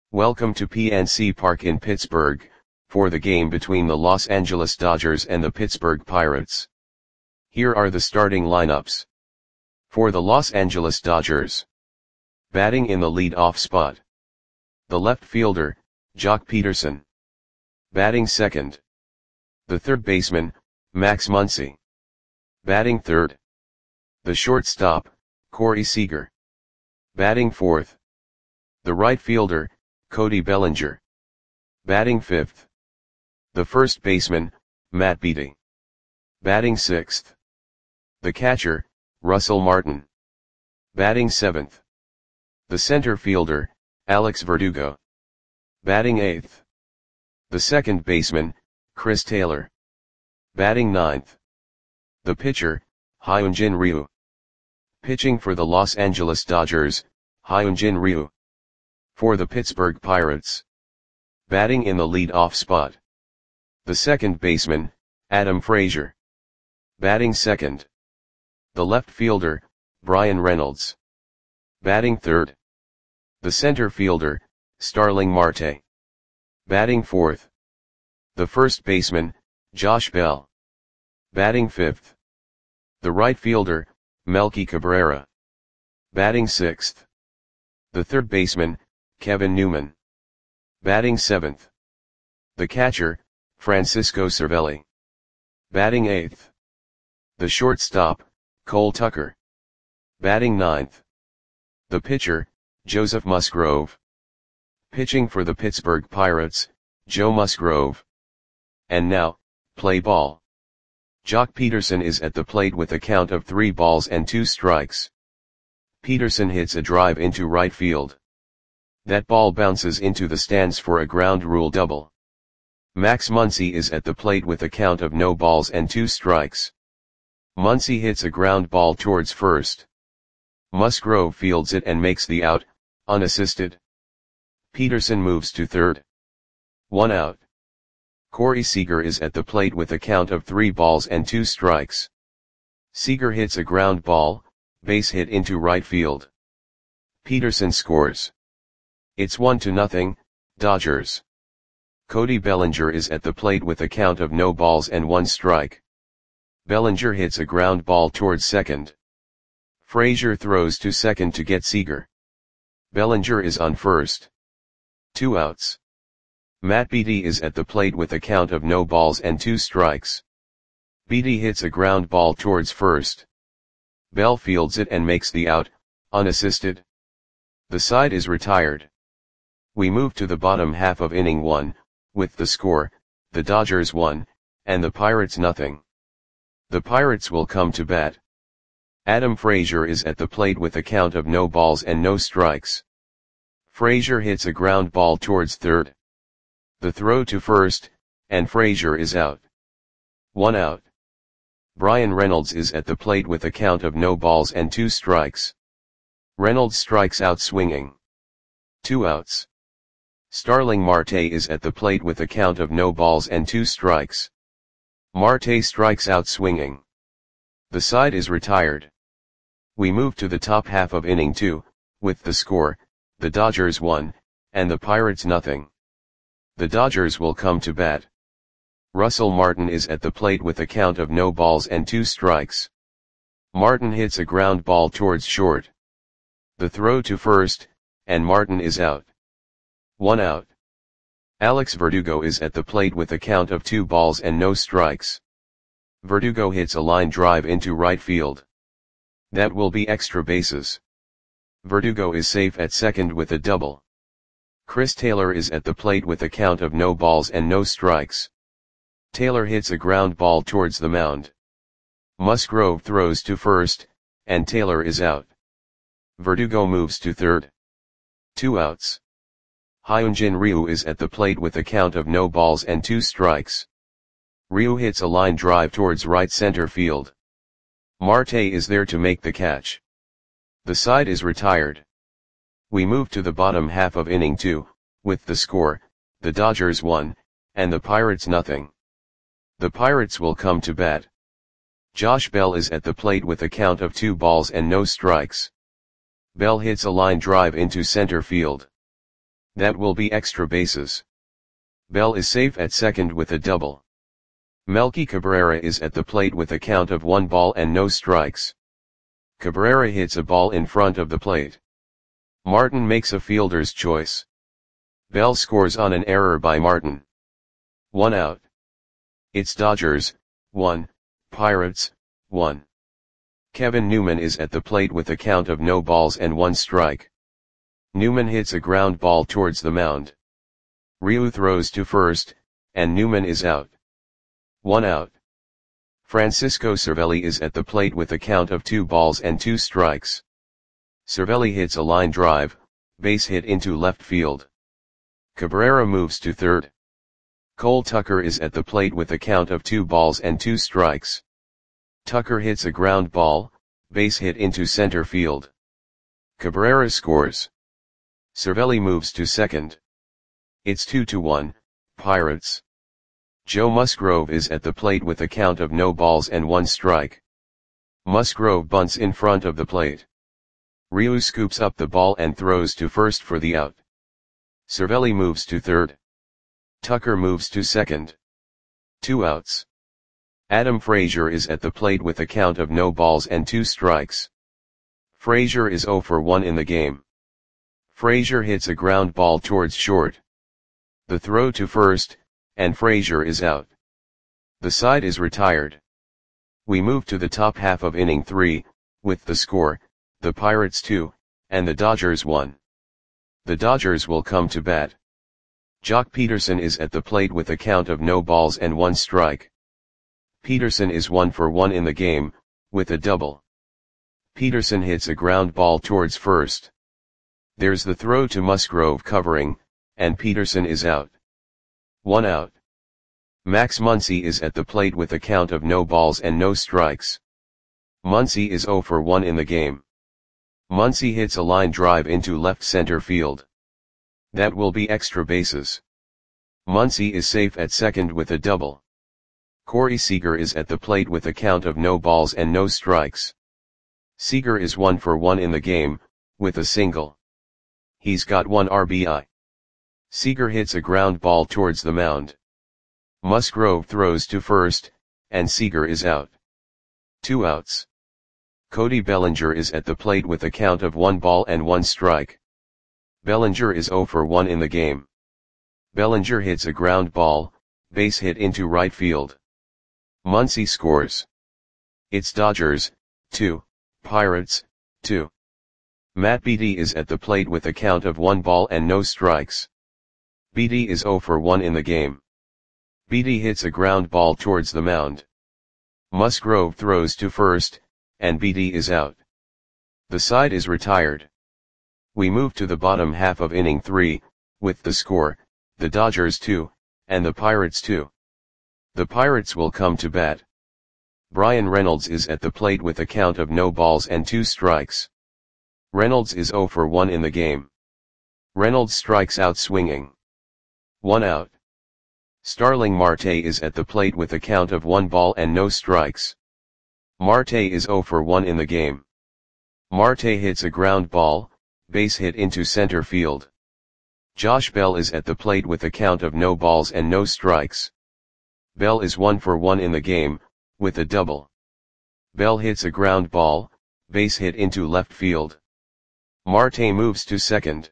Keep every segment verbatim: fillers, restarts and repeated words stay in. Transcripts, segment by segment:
Welcome to P N C Park in Pittsburgh, for the game between the Los Angeles Dodgers and the Pittsburgh Pirates. Here are the starting lineups. For the Los Angeles Dodgers. Batting in the lead-off spot. The left fielder, Joc Pederson. Batting second. The third baseman, Max Muncy. Batting third. The shortstop, Corey Seager. Batting fourth. The right fielder, Cody Bellinger. Batting fifth. The first baseman, Matt Beaty. Batting sixth. The catcher, Russell Martin. Batting seventh. The center fielder, Alex Verdugo. Batting eighth. The second baseman, Chris Taylor. Batting ninth. The pitcher, Hyunjin Ryu. Pitching for the Los Angeles Dodgers, Hyunjin Ryu. For the Pittsburgh Pirates. Batting in the lead-off spot. The second baseman, Adam Frazier. Batting second. The left fielder, Bryan Reynolds. Batting third. The center fielder, Starling Marte. Batting fourth. The first baseman, Josh Bell. Batting fifth. The right fielder, Melky Cabrera. Batting sixth. The third baseman, Kevin Newman. Batting seventh. The catcher, Francisco Cervelli. Batting eighth. The shortstop, Cole Tucker. Batting ninth. The pitcher, Joseph Musgrove. Pitching for the Pittsburgh Pirates, Joe Musgrove. And now, play ball. Joc Pederson is at the plate with a count of three balls and two strikes. Pederson hits a drive into right field. That ball bounces into the stands for a ground rule double. Max Muncy is at the plate with a count of no balls and two strikes. Muncy hits a ground ball towards first. Musgrove fields it and makes the out, unassisted. Pederson moves to third. One out. Corey Seager is at the plate with a count of three balls and two strikes. Seager hits a ground ball, base hit into right field. Pederson scores. It's one to nothing, Dodgers. Cody Bellinger is at the plate with a count of no balls and one strike. Bellinger hits a ground ball towards second. Frazier throws to second to get Seager. Bellinger is on first. Two outs. Matt Beaty is at the plate with a count of no balls and two strikes. Beaty hits a ground ball towards first. Bell fields it and makes the out, unassisted. The side is retired. We move to the bottom half of inning one, with the score, the Dodgers one, and the Pirates nothing. The Pirates will come to bat. Adam Frazier is at the plate with a count of no balls and no strikes. Frazier hits a ground ball towards third. The throw to first, and Frazier is out. One out. Bryan Reynolds is at the plate with a count of no balls and two strikes. Reynolds strikes out swinging. Two outs. Starling Marte is at the plate with a count of no balls and two strikes. Marte strikes out swinging. The side is retired. We move to the top half of inning two, with the score, the Dodgers one, and the Pirates nothing. The Dodgers will come to bat. Russell Martin is at the plate with a count of no balls and two strikes. Martin hits a ground ball towards short. The throw to first, and Martin is out. One out. Alex Verdugo is at the plate with a count of two balls and no strikes. Verdugo hits a line drive into right field. That will be extra bases. Verdugo is safe at second with a double. Chris Taylor is at the plate with a count of no balls and no strikes. Taylor hits a ground ball towards the mound. Musgrove throws to first, and Taylor is out. Verdugo moves to third. Two outs. Hyunjin Ryu is at the plate with a count of no balls and two strikes. Ryu hits a line drive towards right center field. Marte is there to make the catch. The side is retired. We move to the bottom half of inning two, with the score, the Dodgers one, and the Pirates nothing. The Pirates will come to bat. Josh Bell is at the plate with a count of two balls and no strikes. Bell hits a line drive into center field. That will be extra bases. Bell is safe at second with a double. Melky Cabrera is at the plate with a count of one ball and no strikes. Cabrera hits a ball in front of the plate. Martin makes a fielder's choice. Bell scores on an error by Martin. One out. It's Dodgers, one, Pirates, one. Kevin Newman is at the plate with a count of no balls and one strike. Newman hits a ground ball towards the mound. Ryu throws to first, and Newman is out. One out. Francisco Cervelli is at the plate with a count of two balls and two strikes. Cervelli hits a line drive, base hit into left field. Cabrera moves to third. Cole Tucker is at the plate with a count of two balls and two strikes. Tucker hits a ground ball, base hit into center field. Cabrera scores. Cervelli moves to second. It's two to one, Pirates. Joe Musgrove is at the plate with a count of no balls and one strike. Musgrove bunts in front of the plate. Ryu scoops up the ball and throws to first for the out. Cervelli moves to third. Tucker moves to second. Two outs. Adam Frazier is at the plate with a count of no balls and two strikes. Frazier is zero for one in the game. Frazier hits a ground ball towards short. The throw to first, and Frazier is out. The side is retired. We move to the top half of inning three, with the score, the Pirates two, and the Dodgers one. The Dodgers will come to bat. Jock Peterson is at the plate with a count of no balls and one strike. Peterson is one for one in the game, with a double. Peterson hits a ground ball towards first. There's the throw to Musgrove covering, and Peterson is out. One out. Max Muncy is at the plate with a count of no balls and no strikes. Muncy is zero for one in the game. Muncy hits a line drive into left center field. That will be extra bases. Muncy is safe at second with a double. Corey Seager is at the plate with a count of no balls and no strikes. Seager is one for one in the game, with a single. He's got one R B I. Seager hits a ground ball towards the mound. Musgrove throws to first, and Seager is out. Two outs. Cody Bellinger is at the plate with a count of one ball and one strike. Bellinger is zero for one in the game. Bellinger hits a ground ball, base hit into right field. Muncy scores. It's Dodgers, two, Pirates, two. Matt Beattie is at the plate with a count of one ball and no strikes. Beattie is zero for one in the game. Beattie hits a ground ball towards the mound. Musgrove throws to first, and Beattie is out. The side is retired. We move to the bottom half of inning three, with the score, the Dodgers two, and the Pirates two. The Pirates will come to bat. Brian Reynolds is at the plate with a count of no balls and two strikes. Reynolds is zero for one in the game. Reynolds strikes out swinging. One out. Starling Marte is at the plate with a count of one ball and no strikes. Marte is zero for one in the game. Marte hits a ground ball, base hit into center field. Josh Bell is at the plate with a count of no balls and no strikes. Bell is one for one in the game, with a double. Bell hits a ground ball, base hit into left field. Marte moves to second.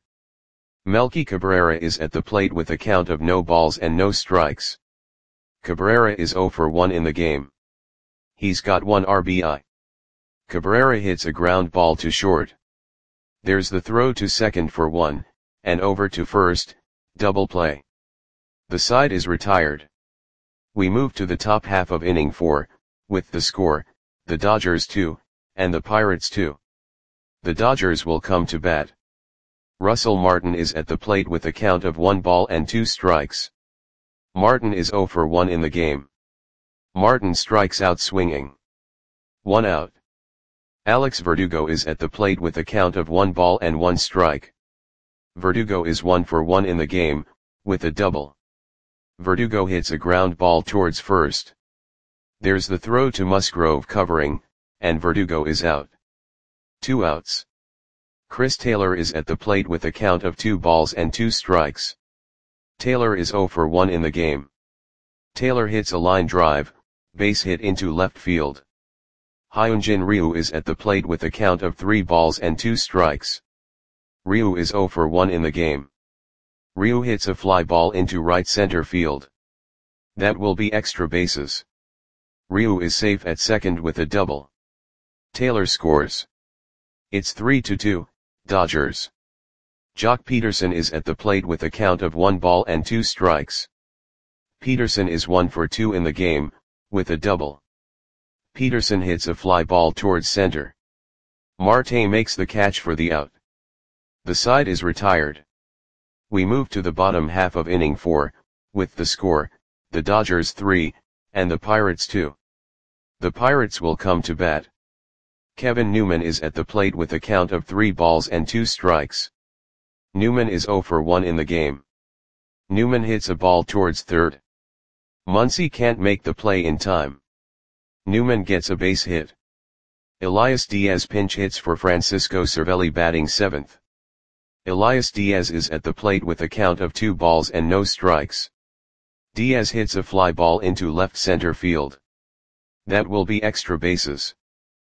Melky Cabrera is at the plate with a count of no balls and no strikes. Cabrera is zero for one in the game. He's got one R B I. Cabrera hits a ground ball to short. There's the throw to second for one, and over to first, double play. The side is retired. We move to the top half of inning four, with the score, the Dodgers two, and the Pirates two. The Dodgers will come to bat. Russell Martin is at the plate with a count of one ball and two strikes. Martin is zero for one in the game. Martin strikes out swinging. One out. Alex Verdugo is at the plate with a count of one ball and one strike. Verdugo is one for one in the game, with a double. Verdugo hits a ground ball towards first. There's the throw to Musgrove covering, and Verdugo is out. Two outs. Chris Taylor is at the plate with a count of two balls and two strikes. Taylor is zero for one in the game. Taylor hits a line drive, base hit into left field. Hyunjin Ryu is at the plate with a count of three balls and two strikes. Ryu is zero for one in the game. Ryu hits a fly ball into right center field. That will be extra bases. Ryu is safe at second with a double. Taylor scores. It's three to two, Dodgers. Jock Peterson is at the plate with a count of one ball and two strikes. Peterson is one for two in the game, with a double. Peterson hits a fly ball towards center. Marte makes the catch for the out. The side is retired. We move to the bottom half of inning four, with the score, the Dodgers three, and the Pirates two. The Pirates will come to bat. Kevin Newman is at the plate with a count of three balls and two strikes. Newman is zero for one in the game. Newman hits a ball towards third. Muncy can't make the play in time. Newman gets a base hit. Elias Diaz pinch hits for Francisco Cervelli batting seventh. Elias Diaz is at the plate with a count of two balls and no strikes. Diaz hits a fly ball into left center field. That will be extra bases.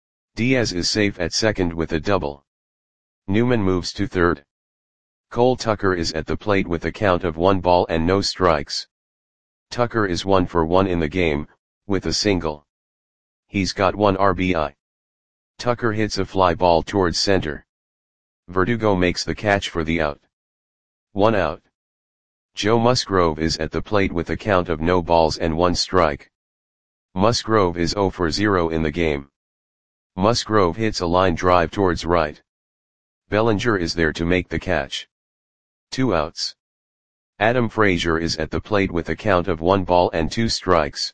Diaz is safe at second with a double. Newman moves to third. Cole Tucker is at the plate with a count of one ball and no strikes. Tucker is one for one in the game, with a single. He's got one R B I. Tucker hits a fly ball towards center. Verdugo makes the catch for the out. One out. Joe Musgrove is at the plate with a count of no balls and one strike. Musgrove is zero for zero in the game. Musgrove hits a line drive towards right. Bellinger is there to make the catch. Two outs. Adam Frazier is at the plate with a count of one ball and two strikes.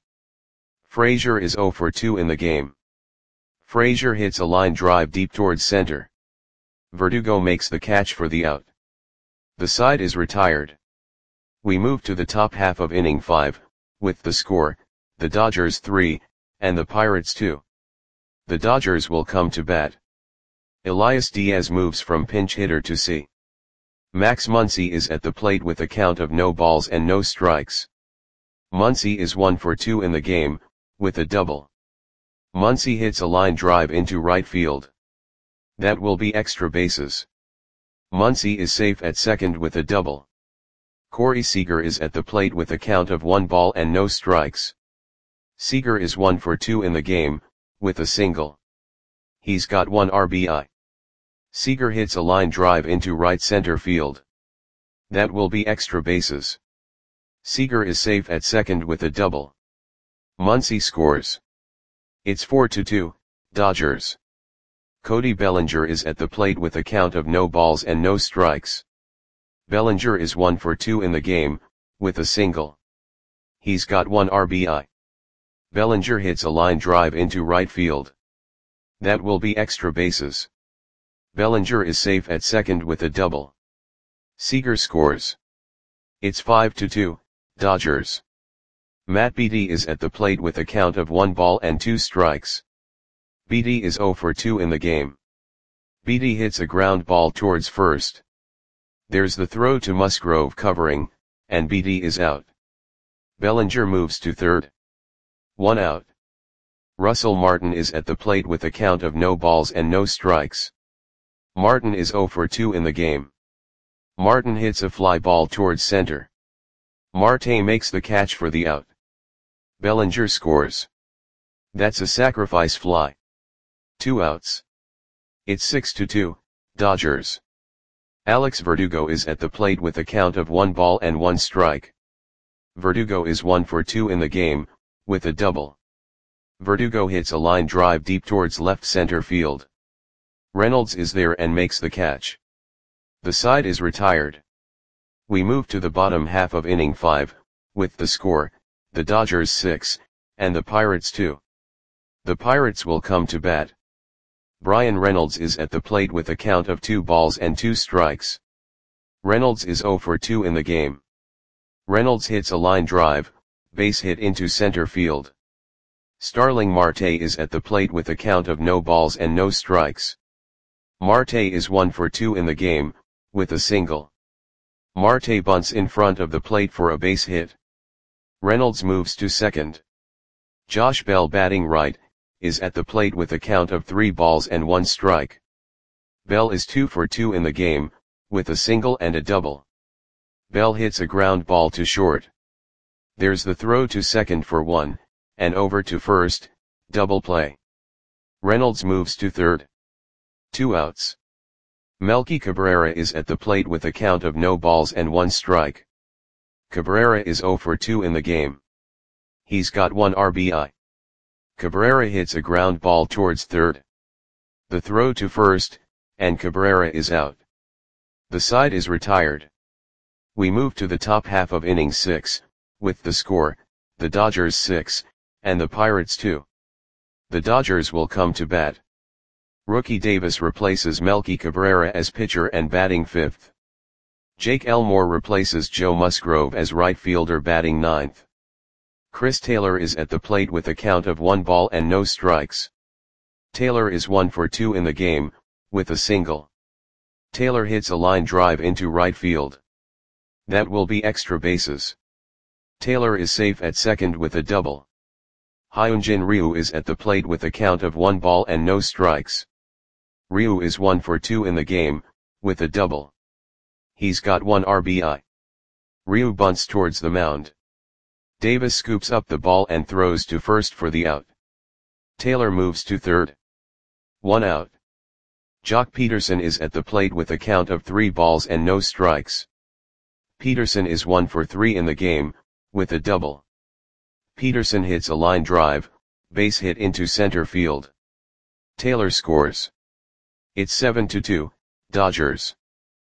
Frazier is zero for two in the game. Frazier hits a line drive deep towards center. Verdugo makes the catch for the out. The side is retired. We move to the top half of inning five, with the score, the Dodgers three, and the Pirates two. The Dodgers will come to bat. Elias Diaz moves from pinch hitter to C. Max Muncy is at the plate with a count of no balls and no strikes. Muncy is one for two in the game, with a double. Muncy hits a line drive into right field. That will be extra bases. Muncy is safe at second with a double. Corey Seager is at the plate with a count of one ball and no strikes. Seager is one for two in the game, with a single. He's got one R B I. Seager hits a line drive into right center field. That will be extra bases. Seager is safe at second with a double. Muncy scores. It's four to two, Dodgers. Cody Bellinger is at the plate with a count of no balls and no strikes. Bellinger is one for two in the game, with a single. He's got one R B I. Bellinger hits a line drive into right field. That will be extra bases. Bellinger is safe at second with a double. Seager scores. It's five to two, Dodgers. Matt Beaty is at the plate with a count of one ball and two strikes. Beaty is zero for two in the game. Beaty hits a ground ball towards first. There's the throw to Musgrove covering, and Beaty is out. Bellinger moves to third. One out. Russell Martin is at the plate with a count of no balls and no strikes. Martin is zero for two in the game. Martin hits a fly ball towards center. Marte makes the catch for the out. Bellinger scores. That's a sacrifice fly. Two outs. It's six to two, Dodgers. Alex Verdugo is at the plate with a count of one ball and one strike. Verdugo is one for two in the game, with a double. Verdugo hits a line drive deep towards left center field. Reynolds is there and makes the catch. The side is retired. We move to the bottom half of inning five, with the score, the Dodgers six, and the Pirates two. The Pirates will come to bat. Brian Reynolds is at the plate with a count of two balls and two strikes. Reynolds is zero for two in the game. Reynolds hits a line drive, base hit into center field. Starling Marte is at the plate with a count of no balls and no strikes. Marte is one for two in the game, with a single. Marte bunts in front of the plate for a base hit. Reynolds moves to second. Josh Bell, batting right, is at the plate with a count of three balls and one strike. Bell is two for two in the game, with a single and a double. Bell hits a ground ball to short. There's the throw to second for one, and over to first, double play. Reynolds moves to third. Two outs. Melky Cabrera is at the plate with a count of no balls and one strike. Cabrera is zero for two in the game. He's got one R B I. Cabrera hits a ground ball towards third. The throw to first, and Cabrera is out. The side is retired. We move to the top half of inning six, with the score, the Dodgers six, and the Pirates two. The Dodgers will come to bat. Rookie Davis replaces Melky Cabrera as pitcher and batting fifth. Jake Elmore replaces Joe Musgrove as right fielder, batting ninth. Chris Taylor is at the plate with a count of one ball and no strikes. Taylor is one for two in the game, with a single. Taylor hits a line drive into right field. That will be extra bases. Taylor is safe at second with a double. Hyunjin Ryu is at the plate with a count of one ball and no strikes. Ryu is one for two in the game, with a double. He's got one R B I. Ryu bunts towards the mound. Davis scoops up the ball and throws to first for the out. Taylor moves to third. One out. Jock Peterson is at the plate with a count of three balls and no strikes. Peterson is one for three in the game, with a double. Peterson hits a line drive, base hit into center field. Taylor scores. It's seven to two, Dodgers.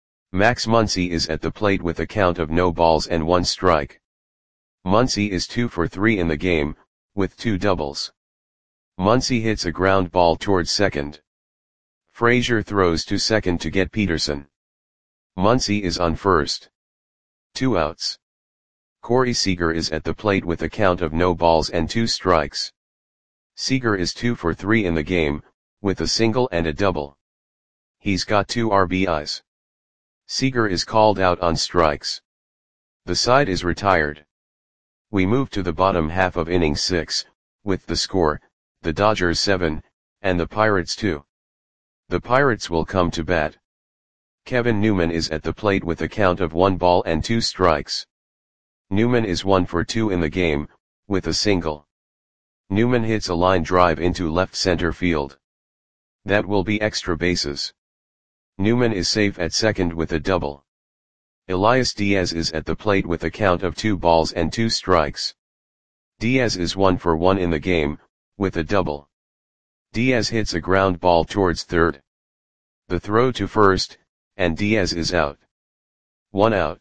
Max Muncy is at the plate with a count of no balls and one strike. Muncy is two for three in the game, with two doubles. Muncy hits a ground ball towards second. Frazier throws to second to get Peterson. Muncy is on first. Two outs. Corey Seager is at the plate with a count of no balls and two strikes. Seager is two for three in the game, with a single and a double. He's got two R B Is. Seager is called out on strikes. The side is retired. We move to the bottom half of inning six, with the score, the Dodgers seven, and the Pirates two. The Pirates will come to bat. Kevin Newman is at the plate with a count of one ball and two strikes. Newman is one for two in the game, with a single. Newman hits a line drive into left center field. That will be extra bases. Newman is safe at second with a double. Elias Diaz is at the plate with a count of two balls and two strikes. Diaz is one for one in the game, with a double. Diaz hits a ground ball towards third. The throw to first, and Diaz is out. One out.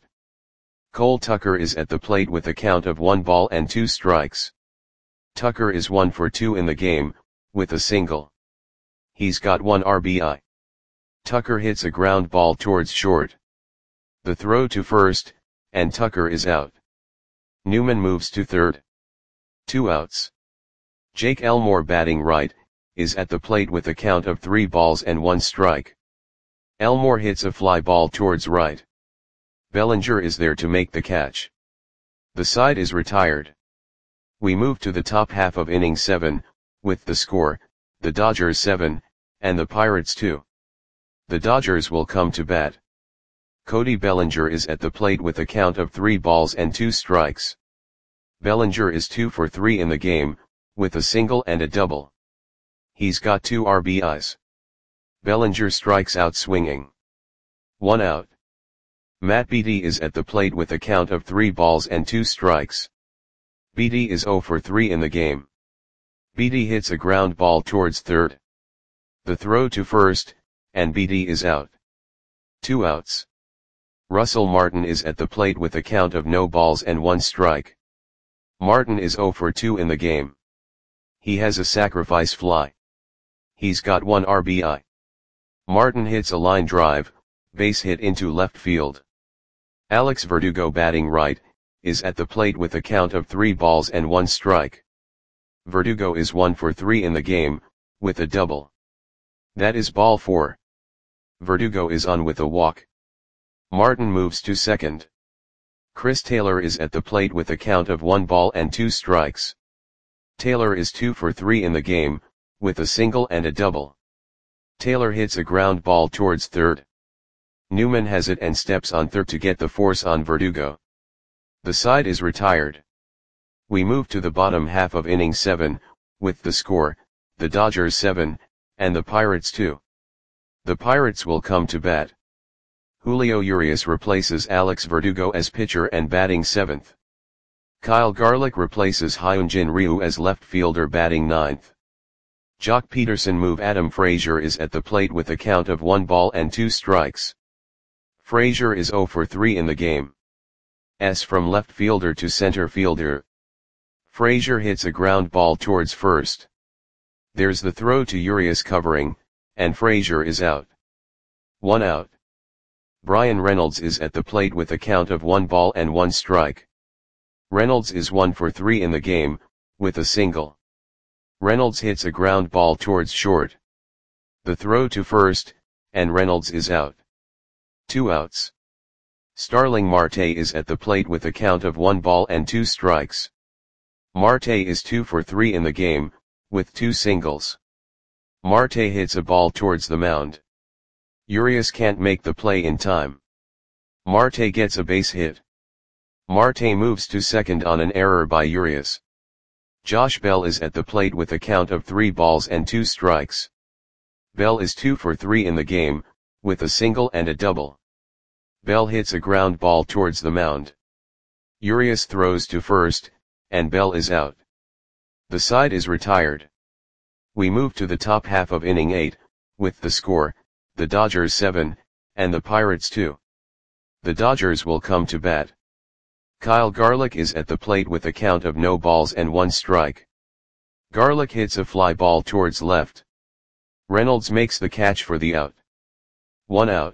Cole Tucker is at the plate with a count of one ball and two strikes. Tucker is one for two in the game, with a single. He's got one R B I. Tucker hits a ground ball towards short. The throw to first, and Tucker is out. Newman moves to third. Two outs. Jake Elmore, batting right, is at the plate with a count of three balls and one strike. Elmore hits a fly ball towards right. Bellinger is there to make the catch. The side is retired. We move to the top half of inning seven, with the score, the Dodgers seven, and the Pirates two. The Dodgers will come to bat. Cody Bellinger is at the plate with a count of three balls and two strikes. Bellinger is two for three in the game, with a single and a double. He's got two R B Is. Bellinger strikes out swinging. One out. Matt Beatty is at the plate with a count of three balls and two strikes. Beatty is zero for three in the game. Beatty hits a ground ball towards third. The throw to first, and Beatty is out. Two outs. Russell Martin is at the plate with a count of no balls and one strike. Martin is zero for two in the game. He has a sacrifice fly. He's got one R B I. Martin hits a line drive, base hit into left field. Alex Verdugo, batting right, is at the plate with a count of three balls and one strike. Verdugo is one for three in the game, with a double. That is ball four. Verdugo is on with a walk. Martin moves to second. Chris Taylor is at the plate with a count of one ball and two strikes. Taylor is two for three in the game, with a single and a double. Taylor hits a ground ball towards third. Newman has it and steps on third to get the force on Verdugo. The side is retired. We move to the bottom half of inning seven, with the score, the Dodgers seven, and the Pirates two. The Pirates will come to bat. Julio Urias replaces Alex Verdugo as pitcher and batting seventh. Kyle Garlick replaces Hyunjin Ryu as left fielder batting ninth. Jock Peterson move Adam Frazier is at the plate with a count of one ball and two strikes. Frazier is zero for three in the game. S from left fielder to center fielder. Frazier hits a ground ball towards first. There's the throw to Urias covering, and Frazier is out. One out. Brian Reynolds is at the plate with a count of one ball and one strike. Reynolds is one for three in the game, with a single. Reynolds hits a ground ball towards short. The throw to first, and Reynolds is out. Two outs. Starling Marte is at the plate with a count of one ball and two strikes. Marte is two for three in the game, with two singles. Marte hits a ball towards the mound. Urias can't make the play in time. Marte gets a base hit. Marte moves to second on an error by Urias. Josh Bell is at the plate with a count of three balls and two strikes. Bell is two for three in the game, with a single and a double. Bell hits a ground ball towards the mound. Urias throws to first, and Bell is out. The side is retired. We move to the top half of inning eight, with the score, the Dodgers seven, and the Pirates two. The Dodgers will come to bat. Kyle Garlick is at the plate with a count of no balls and one strike. Garlick hits a fly ball towards left. Reynolds makes the catch for the out. One out.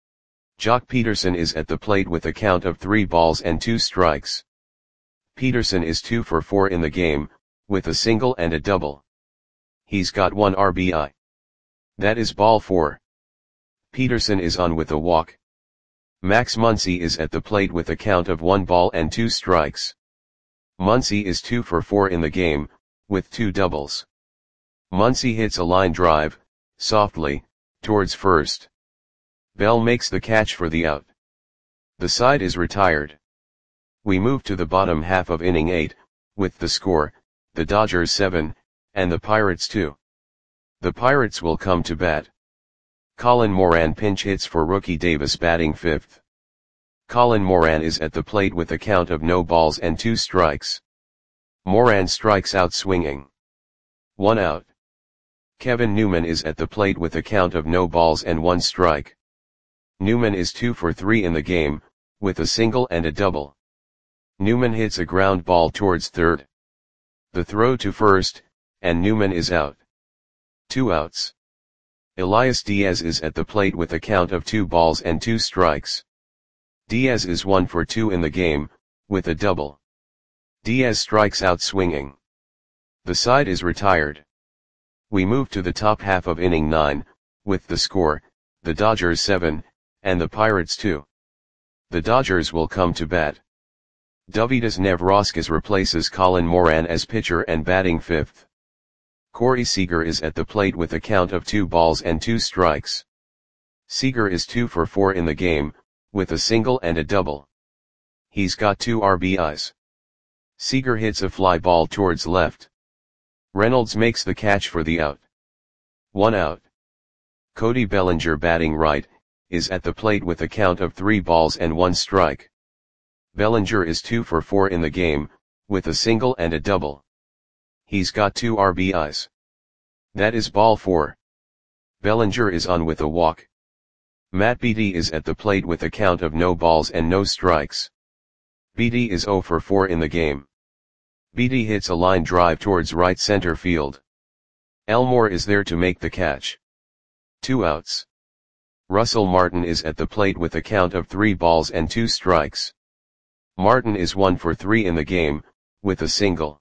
Jock Peterson is at the plate with a count of three balls and two strikes. Peterson is two for four in the game, with a single and a double. He's got one R B I. That is ball four. Peterson is on with a walk. Max Muncy is at the plate with a count of one ball and two strikes. Muncy is two for four in the game, with two doubles. Muncy hits a line drive, softly, towards first. Bell makes the catch for the out. The side is retired. We move to the bottom half of inning eight, with the score, the Dodgers seven, and the Pirates two. The Pirates will come to bat. Colin Moran pinch hits for rookie Davis batting fifth. Colin Moran is at the plate with a count of no balls and two strikes. Moran strikes out swinging. One out. Kevin Newman is at the plate with a count of no balls and one strike. Newman is two for three in the game, with a single and a double. Newman hits a ground ball towards third. The throw to first, and Newman is out. Two outs. Elias Diaz is at the plate with a count of two balls and two strikes. Diaz is one for two in the game, with a double. Diaz strikes out swinging. The side is retired. We move to the top half of inning nine, with the score, the Dodgers seven, and the Pirates two. The Dodgers will come to bat. Dovydas Nevrauskas replaces Colin Moran as pitcher and batting fifth. Corey Seager is at the plate with a count of two balls and two strikes. Seager is two for four in the game, with a single and a double. He's got two R B Is. Seager hits a fly ball towards left. Reynolds makes the catch for the out. One out. Cody Bellinger batting right, is at the plate with a count of three balls and one strike. Bellinger is two for four in the game, with a single and a double. He's got two R B Is. That is ball four. Bellinger is on with a walk. Matt Beattie is at the plate with a count of no balls and no strikes. Beattie is zero for four in the game. Beattie hits a line drive towards right center field. Elmore is there to make the catch. Two outs. Russell Martin is at the plate with a count of three balls and two strikes. Martin is one for three in the game, with a single.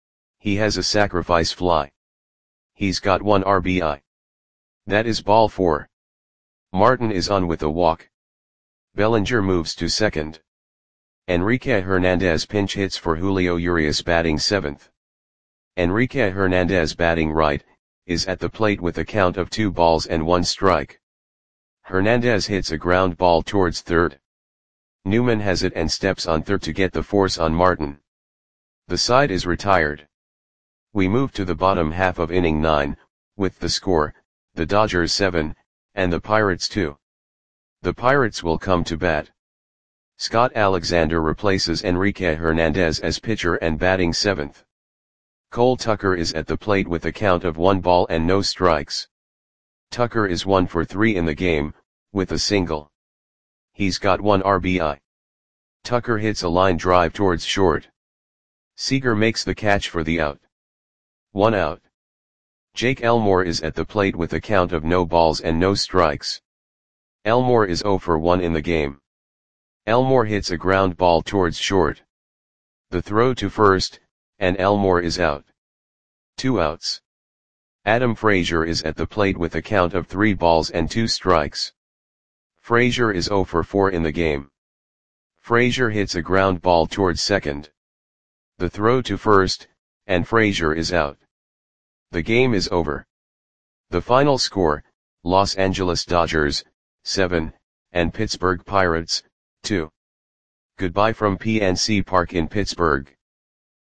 He has a sacrifice fly. He's got one R B I. That is ball four. Martin is on with a walk. Bellinger moves to second. Enrique Hernandez pinch hits for Julio Urias batting seventh. Enrique Hernandez batting right, is at the plate with a count of two balls and one strike. Hernandez hits a ground ball towards third. Newman has it and steps on third to get the force on Martin. The side is retired. We move to the bottom half of inning nine, with the score, the Dodgers seven, and the Pirates two. The Pirates will come to bat. Scott Alexander replaces Enrique Hernandez as pitcher and batting seventh. Cole Tucker is at the plate with a count of one ball and no strikes. Tucker is one for three in the game, with a single. He's got one R B I. Tucker hits a line drive towards short. Seager makes the catch for the out. One out. Jake Elmore is at the plate with a count of no balls and no strikes. Elmore is zero for one in the game. Elmore hits a ground ball towards short. The throw to first, and Elmore is out. Two outs. Adam Frazier is at the plate with a count of three balls and two strikes. Frazier is zero for four in the game. Frazier hits a ground ball towards second. The throw to first, and Frazier is out. The game is over. The final score, Los Angeles Dodgers, seven, and Pittsburgh Pirates, two. Goodbye from P N C Park in Pittsburgh.